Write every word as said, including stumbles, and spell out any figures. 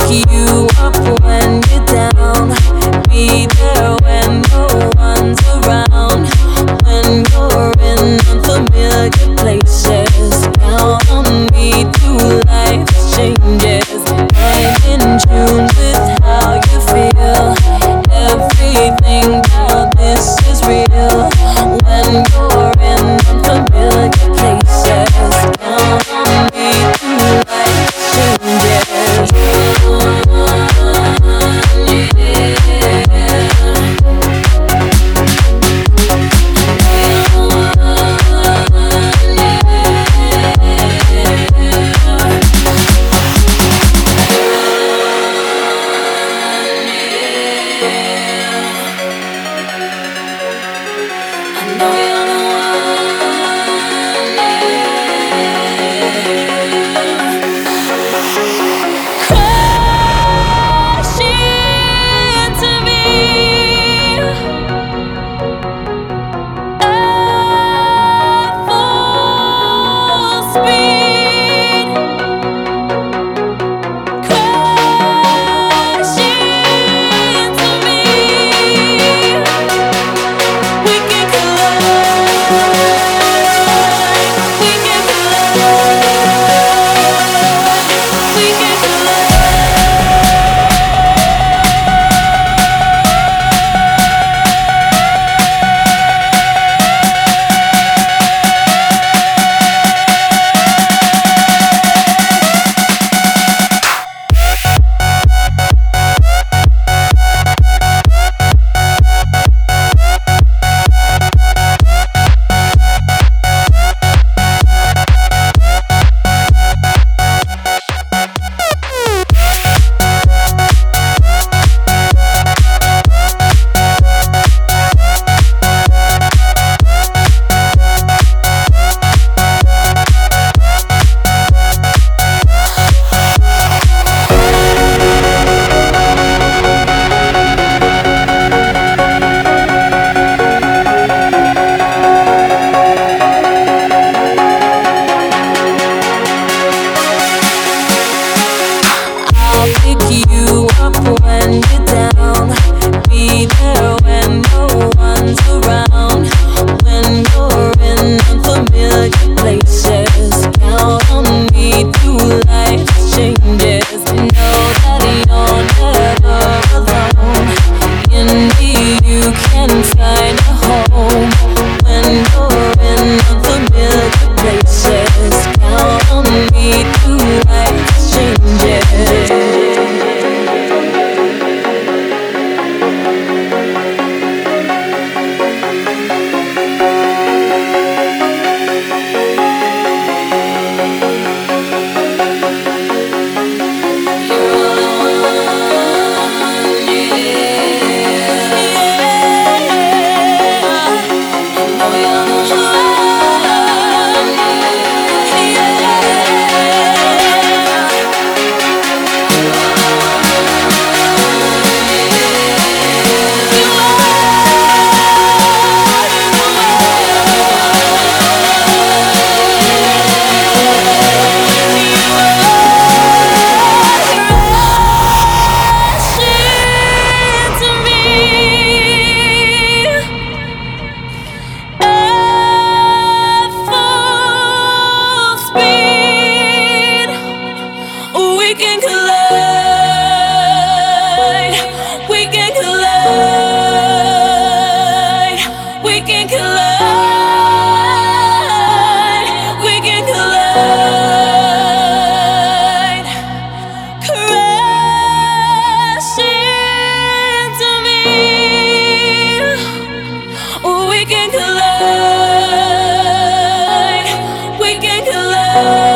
you up when you're down. Be there when no one's around. When you're in unfamiliar places, count on me through life's changes. I'm in tune with how you feel. Everything about this is real. When you're in unfamiliar places, count on me through life's changes. You up when you're down. Be there when no one's around. When you're in unfamiliar places, count on me through life's changes. Know that you're never alone. In me you can find a home. When you're in unfamiliar places, count on me through life's changes. We can collide, we can collide, we can collide, we can collide. Crash into me. We can collide, we can collide.